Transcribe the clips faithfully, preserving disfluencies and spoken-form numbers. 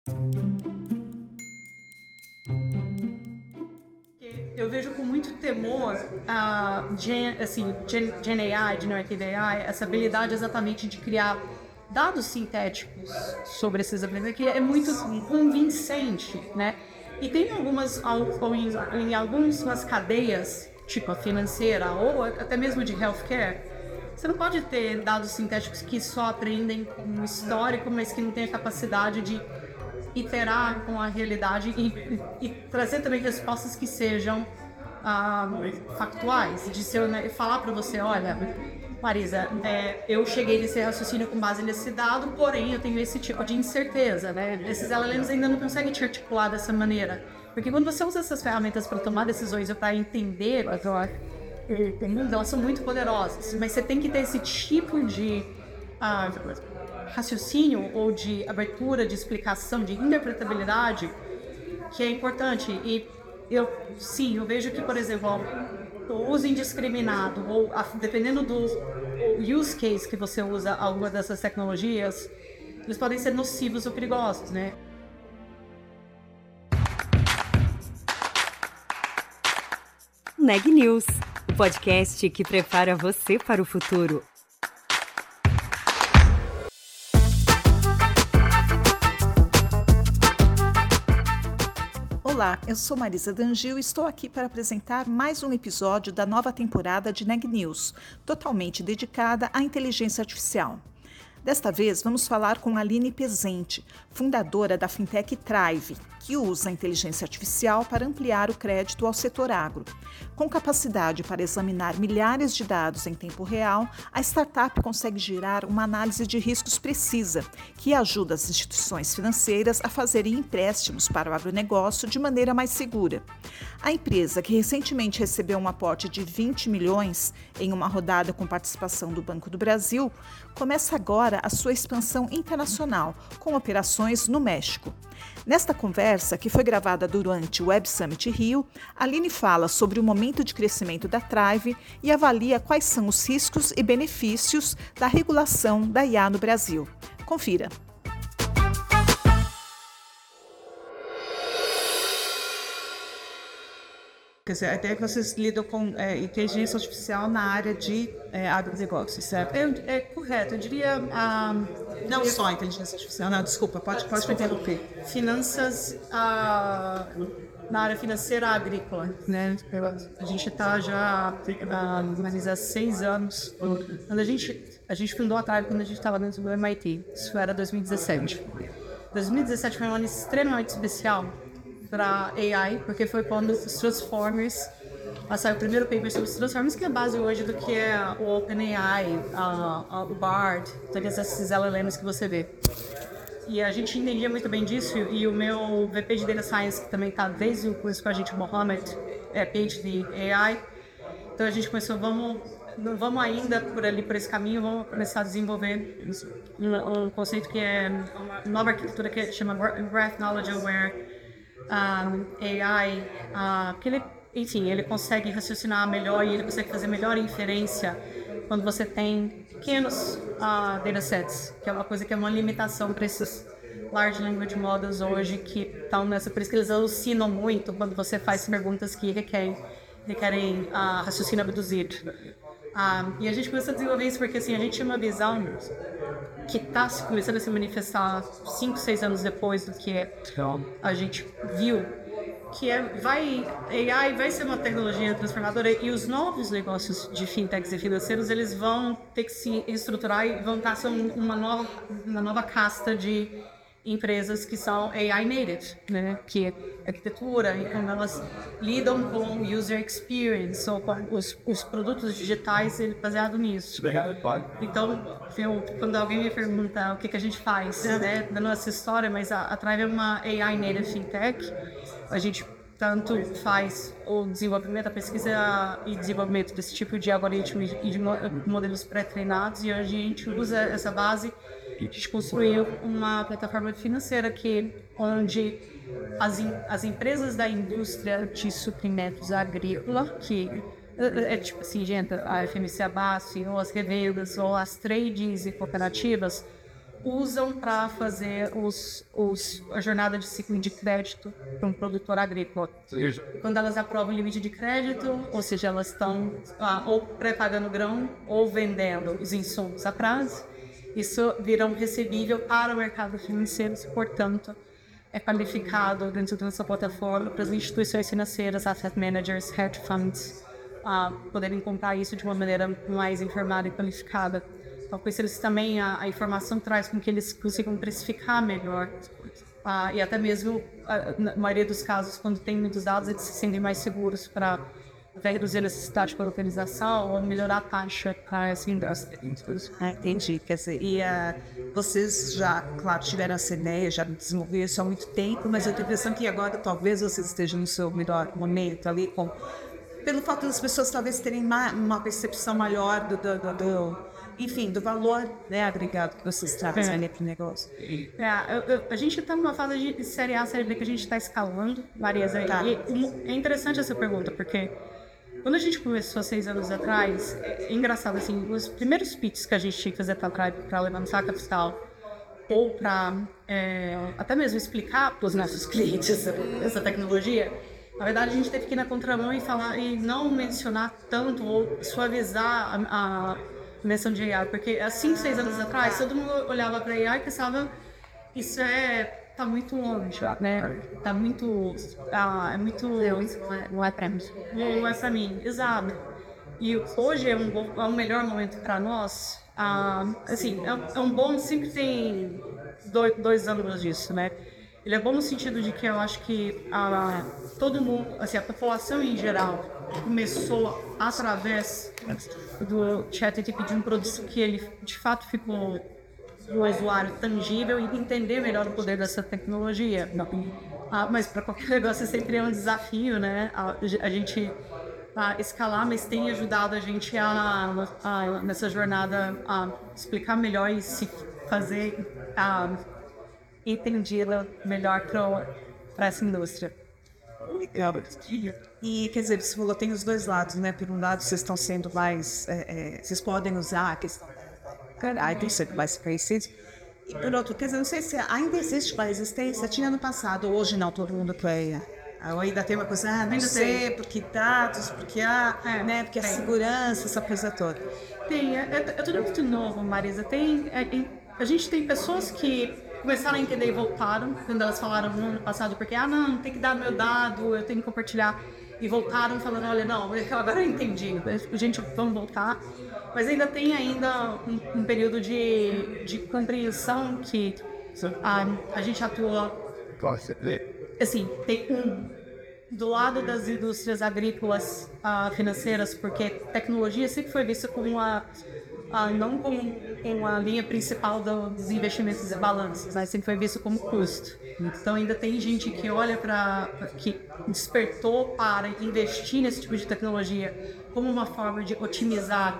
Eu vejo com muito temor a Gen, assim, Gen, Gen A I, Generative A I, essa habilidade exatamente de criar dados sintéticos sobre esses aplicativos, que é muito convincente, né? E tem algumas, ou em, em algumas cadeias, tipo a financeira ou até mesmo de healthcare, você não pode ter dados sintéticos que só aprendem com um histórico, mas que não tem a capacidade de iterar com a realidade e, e, e trazer também respostas que sejam ah, factuais, de ser, né, falar para você, olha, Marisa, é, eu cheguei nesse raciocínio com base nesse dado, porém eu tenho esse tipo de incerteza, né? Esses L L Ms ainda não conseguem te articular dessa maneira, porque quando você usa essas ferramentas para tomar decisões ou para entender, elas são muito poderosas, mas você tem que ter esse tipo de ah, raciocínio ou de abertura, de explicação, de interpretabilidade, que é importante. E eu, sim, eu vejo que, por exemplo, o uso indiscriminado, ou a, dependendo do use case que você usa alguma dessas tecnologias, eles podem ser nocivos ou perigosos, né? Neg News, o podcast que prepara você para o futuro. Olá, eu sou Marisa Dangil e estou aqui para apresentar mais um episódio da nova temporada de Neg News, totalmente dedicada à inteligência artificial. Desta vez, vamos falar com Aline Pezente, fundadora da fintech Thrive, que usa a inteligência artificial para ampliar o crédito ao setor agro. Com capacidade para examinar milhares de dados em tempo real, a startup consegue gerar uma análise de riscos precisa, que ajuda as instituições financeiras a fazerem empréstimos para o agronegócio de maneira mais segura. A empresa, que recentemente recebeu um aporte de vinte milhões em uma rodada com participação do Banco do Brasil, começa agora a sua expansão internacional, com operações no México. Nesta conversa, que foi gravada durante o Web Summit Rio, Aline fala sobre o momento de crescimento da Thrive e avalia quais são os riscos e benefícios da regulação da I A no Brasil. Confira! Quer dizer, até que vocês lidam com é, inteligência artificial na área de é, agronegócios, certo? É, é correto, eu diria... Ah, não diria... só inteligência artificial, não, desculpa, pode, pode me interromper. Finanças, ah, na área financeira agrícola, né? A gente está já há mais de seis anos. Quando a gente, a gente fundou a Thrive quando a gente estava dentro do M I T, isso era dois mil e dezessete. dois mil e dezessete foi um ano extremamente especial para A I, porque foi quando os Transformers, saiu o primeiro paper sobre os Transformers, que é a base hoje do que é o OpenAI, o Bard, todos esses L L Ms que você vê. E a gente entendia muito bem disso, e o meu V P de Data Science, que também está desde o curso com a gente, Mohamed, é P H D A I, então a gente começou, vamos, não vamos ainda por ali, por esse caminho, vamos começar a desenvolver um, um conceito que é uma nova arquitetura que chama Graph Knowledge Aware Um, A I, uh, que ele, enfim, ele consegue raciocinar melhor e ele consegue fazer melhor inferência quando você tem pequenos uh, datasets, que é uma coisa que é uma limitação para esses large language models hoje que estão nessa, por isso que eles alucinam muito quando você faz perguntas que requerem, requerem uh, raciocínio abduzido. Um, e a gente começou a desenvolver isso porque assim, a gente tinha uma visão que está começando a se manifestar cinco, seis anos depois do que a gente viu, que é, vai, A I vai ser uma tecnologia transformadora e os novos negócios de fintechs e financeiros, eles vão ter que se estruturar e vão estar sendo uma nova, uma nova casta de empresas que são A I native, né? Que é arquitetura e como elas lidam com user experience, ou com os, os produtos digitais baseados nisso. Então, eu, quando alguém me pergunta o que, que a gente faz, né? Dando essa história, mas a, a Thrive é uma A I native fintech, a gente tanto faz o desenvolvimento, a pesquisa e desenvolvimento desse tipo de algoritmo e de modelos pré-treinados, e hoje a gente usa essa base. A gente construiu uma plataforma financeira que, onde as, as empresas da indústria de suprimentos agrícola, que é, é tipo assim, gente, a F M C Abaste, ou as revendas, ou as trades e cooperativas, usam para fazer os, os, a jornada de ciclo de crédito para um produtor agrícola. Quando elas aprovam o limite de crédito, ou seja, elas estão ah, ou pré-pagando grão ou vendendo os insumos a prazo, isso vira um recebível para o mercado financeiro, portanto, é qualificado dentro da nossa plataforma para as instituições financeiras, asset managers, hedge funds, uh, poderem comprar isso de uma maneira mais informada e qualificada. Então, com isso, eles também, a, a informação traz com que eles consigam precificar melhor. Uh, e até mesmo, uh, na maioria dos casos, quando tem muitos dados, eles se sentem mais seguros para reduzir a necessidade de localização ou melhorar a taxa para essa indústria. Ah, entendi. Quer dizer, e uh, vocês já, claro, tiveram essa ideia, já desenvolveram isso há muito tempo, mas eu tenho a impressão que agora talvez vocês estejam no seu melhor momento ali, com, pelo fato das pessoas talvez terem uma, uma percepção maior do, do, do, do enfim, do valor, né, agregado que vocês trazem ali para o negócio. É, eu, eu, a gente está numa fase de série A, série B que a gente está escalando, Marisa. Tá. E, e é interessante essa pergunta, porque quando a gente começou há seis anos atrás, é engraçado, assim, os primeiros pitches que a gente tinha que fazer para levantar capital ou para é, até mesmo explicar para os nossos clientes essa, essa tecnologia, na verdade a gente teve que ir na contramão e falar e não mencionar tanto ou suavizar a, a menção de A I, porque há cinco, seis anos atrás todo mundo olhava para a I e pensava isso é tá muito longe, né? Tá muito, ah, é muito, não é para mim. Não é para mim, exato. E hoje é um, bom, é um melhor momento para nós. Ah, assim, é, é um bom, sempre tem dois, dois ângulos disso, né? Ele é bom no sentido de que eu acho que ah, todo mundo, assim, a população em geral começou através do ChatGPT de um produto que ele de fato ficou do usuário tangível e entender melhor o poder dessa tecnologia. Ah, mas para qualquer negócio sempre é um desafio, né? A, a gente a escalar, mas tem ajudado a gente a, a nessa jornada a explicar melhor e se fazer a, entendida melhor para essa indústria. Legal. E, quer dizer, você falou, tem os dois lados, né? Por um lado, vocês estão sendo mais... É, é, vocês podem usar a questão da tem que ser mais conhecido. E por outro, quer dizer, não sei se ainda existe uma resistência, tinha no passado, hoje não, todo mundo quer. Ou ainda tem uma coisa, ah, não ainda sei, tem. Porque dados, porque a, é, né, porque a segurança, essa coisa toda. Tem, é, é, é tudo muito novo, Marisa. Tem, é, a gente tem pessoas que começaram a entender e voltaram, quando elas falaram no ano passado, porque, ah, não, tem que dar meu dado, eu tenho que compartilhar. E voltaram falando, olha, não, agora eu entendi, gente, vamos voltar. Mas ainda tem ainda um, um período de, de compreensão que a, a gente atua, assim, tem um, do lado das indústrias agrícolas uh, financeiras, porque tecnologia sempre foi vista como uma, uh, não como uma linha principal dos investimentos e balanços, mas sempre foi visto como custo. Então ainda tem gente que olha para, que despertou para investir nesse tipo de tecnologia como uma forma de otimizar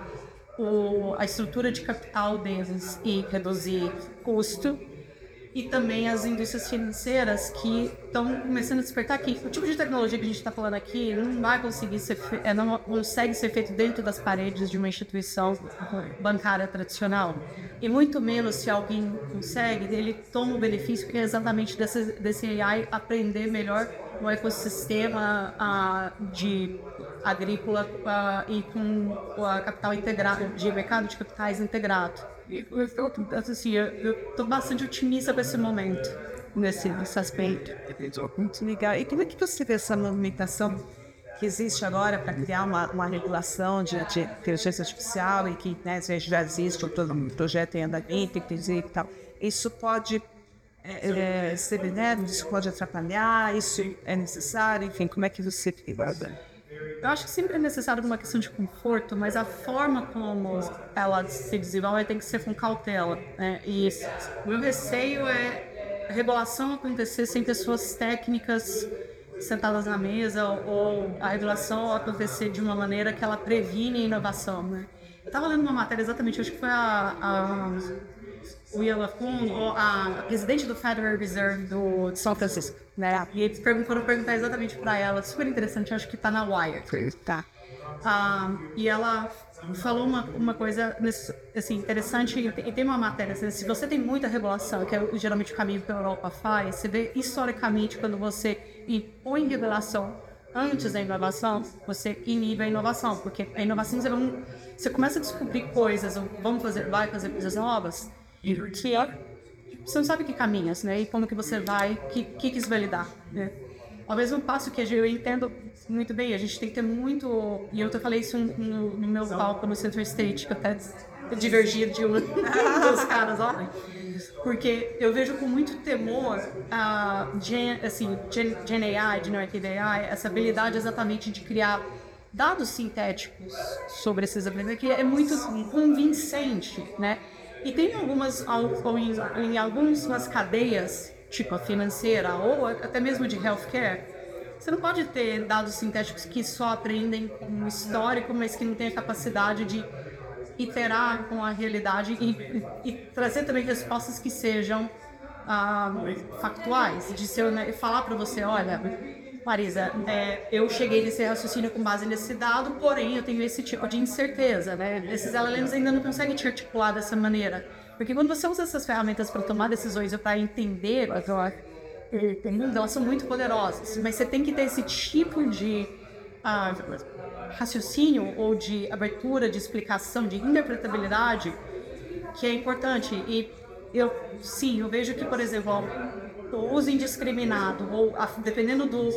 o, a estrutura de capital deles e reduzir custo. E também as indústrias financeiras que estão começando a despertar que o tipo de tecnologia que a gente está falando aqui não vai conseguir ser, fe- não consegue ser feito dentro das paredes de uma instituição bancária tradicional. E muito menos se alguém consegue, ele toma o benefício que é exatamente desse, desse A I aprender melhor no ecossistema uh, de agrícola uh, e com o capital integrado, de mercado de capitais integrado. Assim, eu estou bastante otimista para esse momento, nesse, nesse aspecto. Muito legal. E como é que você vê essa movimentação que existe agora para criar uma, uma regulação de, de inteligência artificial e que, né, já existe um projeto em andamento, inclusive e tal? Isso pode é, é, ser benéfico, isso pode atrapalhar, isso é necessário, enfim, como é que você vê? Eu acho que sempre é necessário uma questão de conforto, mas a forma como ela se desenvolve tem que ser com cautela, né? E o meu receio é a regulação acontecer sem pessoas técnicas sentadas na mesa ou a regulação acontecer de uma maneira que ela previne a inovação, né? Eu estava lendo uma matéria exatamente, acho que foi a, a Willa Kuhn, a, a presidente do Federal Reserve do, de São Francisco, né? E eles foram perguntar exatamente para ela, super interessante, acho que está na Wire. Tá. Ah, e ela falou uma, uma coisa assim, interessante, e tem uma matéria, assim, se você tem muita regulação, que é geralmente o caminho que a Europa faz, você vê historicamente quando você impõe regulação antes da inovação, você inibe a inovação, porque a inovação você, vai, você começa a descobrir coisas, vamos fazer, vai fazer coisas novas, e você não sabe que caminhos, né? E como que você vai, que, que, que isso vai lidar, né? Ao mesmo passo que eu entendo muito bem, a gente tem que ter muito... E eu falei isso no, no meu palco no Center State, que eu até divergia de um dos caras lá. Porque eu vejo com muito temor a Gen, assim, Gen, Gen A I, Generative A I, essa habilidade exatamente de criar dados sintéticos sobre esses aplicativos, que é muito convincente, né? E tem algumas, em algumas cadeias, tipo a financeira ou até mesmo de healthcare, você não pode ter dados sintéticos que só aprendem um histórico, mas que não tem a capacidade de iterar com a realidade e, e, e trazer também respostas que sejam ah, factuais, de ser, né, falar para você, olha, Marisa, é, eu cheguei nesse raciocínio com base nesse dado, porém eu tenho esse tipo de incerteza, né? Esses L L Ms ainda não conseguem te articular dessa maneira, porque quando você usa essas ferramentas para tomar decisões ou para entender, elas são muito poderosas, mas você tem que ter esse tipo de ah, raciocínio ou de abertura, de explicação, de interpretabilidade, que é importante. E eu, sim, eu vejo que, por exemplo, o uso indiscriminado, ou a, dependendo do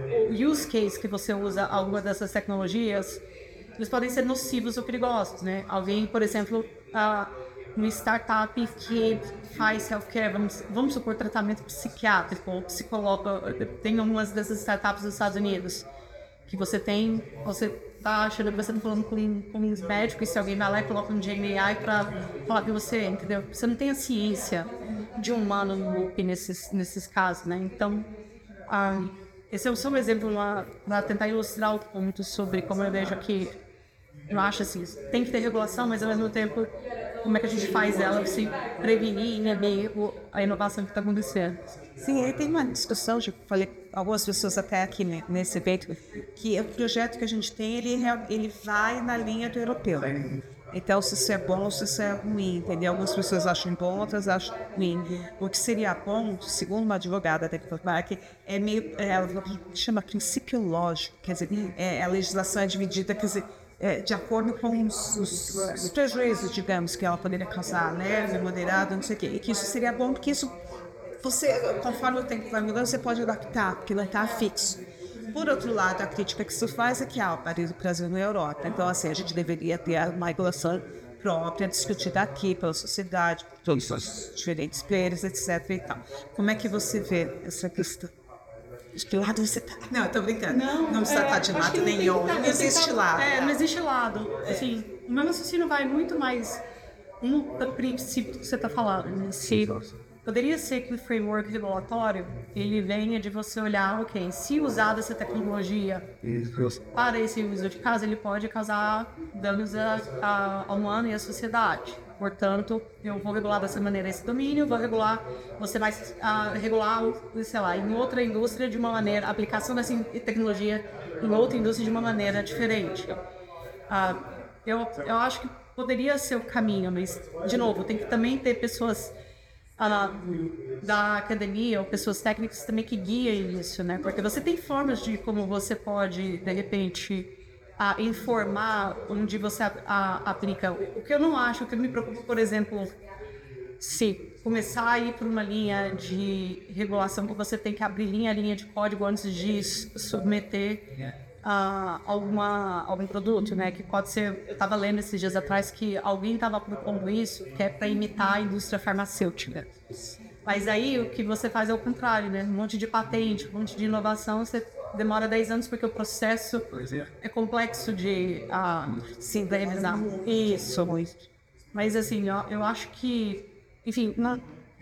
use case que você usa alguma dessas tecnologias, eles podem ser nocivos ou perigosos, né? Alguém, por exemplo, uh, uma startup que faz healthcare, vamos, vamos supor, tratamento psiquiátrico ou psicólogo, tem algumas dessas startups dos Estados Unidos, que você tem, você tá achando que você está falando com, com um médico, e se alguém vai lá e coloca um Gen A I para falar com você, entendeu? Você não tem a ciência de um humano no loop nesses, nesses casos, né? Então, ah, esse é só um exemplo para tentar ilustrar o ponto sobre como eu vejo aqui. Eu acho assim, tem que ter regulação, mas ao mesmo tempo, como é que a gente faz ela se prevenir e inibir a inovação que está acontecendo. Sim, aí tem uma discussão, eu falei algumas pessoas até aqui nesse evento, que o projeto que a gente tem, ele, ele vai na linha do europeu. Então, se isso é bom ou se isso é ruim, entendeu? Algumas pessoas acham bom, outras acham ruim. O que seria bom, segundo uma advogada da Tecnopark, é meio, é, ela chama princípio lógico, quer dizer, é, a legislação é dividida, quer dizer, é, de acordo com os, os, os prejuízos, digamos, que ela poderia causar, leve, moderado, não sei o quê. E que isso seria bom, porque isso, você, conforme o tempo vai mudando, você pode adaptar, porque não está fixo. Por outro lado, a crítica que se faz é que há o Brasil na Europa. Então, assim, a gente deveria ter uma regulação própria, discutida aqui pela sociedade, por todos os diferentes players, etc. E tal. Como é que você vê essa questão? De que lado você está? Não, eu tô brincando. Não, não precisa estar é, de lado nenhum. Não, não existe lado. É, não existe lado. Assim, o meu raciocínio vai muito mais no princípio que você está falando. Né? Se poderia ser que o framework regulatório, ele venha de você olhar, ok, se usar essa tecnologia para esse uso de casa, ele pode causar danos a, a, ao humano e à sociedade. Portanto, eu vou regular dessa maneira esse domínio, vou regular, você vai uh, regular, sei lá, em outra indústria de uma maneira, a aplicação dessa tecnologia em outra indústria de uma maneira diferente. Uh, eu, eu acho que poderia ser o caminho, mas, de novo, tem que também ter pessoas uh, da academia ou pessoas técnicas também que guiem isso, né? Porque você tem formas de como você pode, de repente, a informar onde você a, a, aplica. O que eu não acho, o que me preocupa, por exemplo, se começar a ir para uma linha de regulação que você tem que abrir linha a linha de código antes de submeter uh, alguma, algum produto, né? Que pode ser, eu estava lendo esses dias atrás que alguém estava propondo isso, que é para imitar a indústria farmacêutica. Mas aí o que você faz é o contrário, né? Um monte de patente, um monte de inovação, você demora dez anos porque o processo é. é complexo de uh, se realizar. Isso. Mas assim, eu, eu acho que, enfim, na,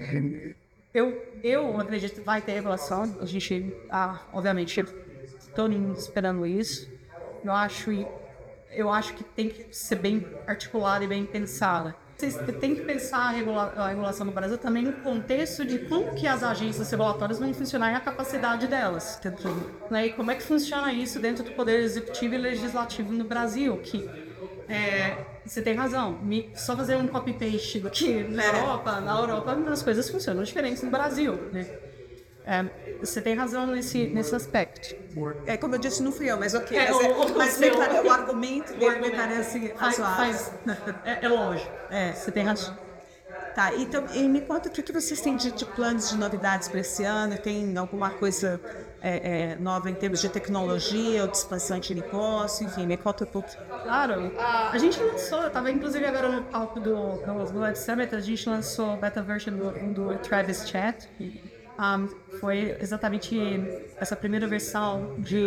eu, eu acredito que vai ter regulação. A gente, ah, obviamente, todo mundo esperando isso. Eu acho, eu acho que tem que ser bem articulada e bem pensada. Vocês têm que pensar a, regula- a regulação no Brasil também no contexto de como que as agências regulatórias vão funcionar e a capacidade delas. Né? E como é que funciona isso dentro do Poder Executivo e Legislativo no Brasil, que É, você tem razão. Me, só fazer um copy-paste aqui na Europa, na Europa as coisas funcionam diferentes no Brasil, né? É, você tem razão nesse, nesse aspecto. É, como eu disse, não fui eu, mas ok. É, mas o- é, o mas seu- me pare- o argumento dele me parece Faz, razoável. faz, é, é lógico. É. Você tem razão. Tá, então, e me conta o que que vocês têm de, de planos de novidades para esse ano? Tem alguma coisa é, é, nova em termos de tecnologia ou de expansão de negócio? Enfim, me conta um pouco. Claro, a gente lançou, eu estava inclusive agora no palco do, do Web Summit, a gente lançou a beta version do, do Travis Chat. Um, foi exatamente essa primeira versão de...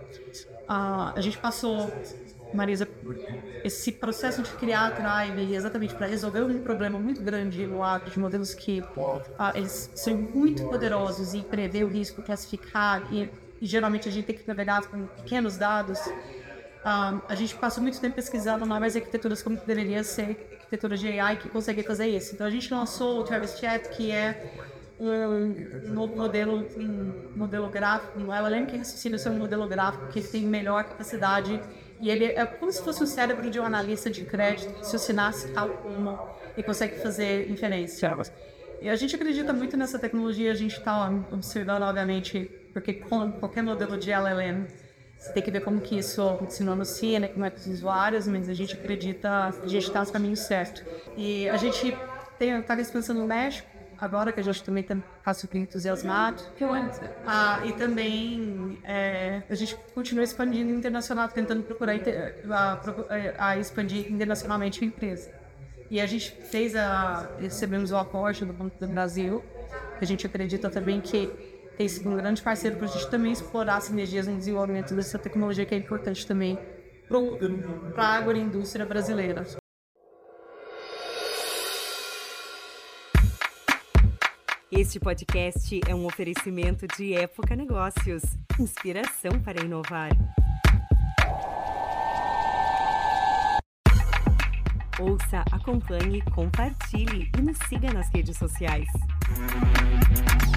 Uh, a gente passou, Marisa, esse processo de criar a Thrive exatamente para resolver um problema muito grande no lado de modelos que uh, eles são muito poderosos em prever o risco, classificar, e, e geralmente a gente tem que navegar com pequenos dados. Um, a gente passou muito tempo pesquisando novas arquiteturas como deveria ser arquitetura de A I que consegue fazer isso. Então a gente lançou o Travis Chat, que é um novo modelo, um modelo gráfico, um L L M que raciocina sobre um modelo gráfico que tem melhor capacidade, e ele é como se fosse o cérebro de um analista de crédito, raciocinasse tal como e consegue fazer inferência. E a gente acredita muito nessa tecnologia, a gente está observando, obviamente, porque com qualquer modelo de L L M, você tem que ver como que isso se não anuncia, né, como é com os usuários, mas a gente acredita, a gente está no caminho certo. E a gente está pensando no México, agora que a gente também está super entusiasmado. Ah, e também é, a gente continua expandindo internacional, tentando procurar a, a expandir internacionalmente a empresa. E a gente fez a, recebemos o aporte do Banco do Brasil, que a gente acredita também que tem sido um grande parceiro para a gente também explorar sinergias no desenvolvimento dessa tecnologia que é importante também para a agroindústria brasileira. Este podcast é um oferecimento de Época Negócios, inspiração para inovar. Ouça, acompanhe, compartilhe e nos siga nas redes sociais.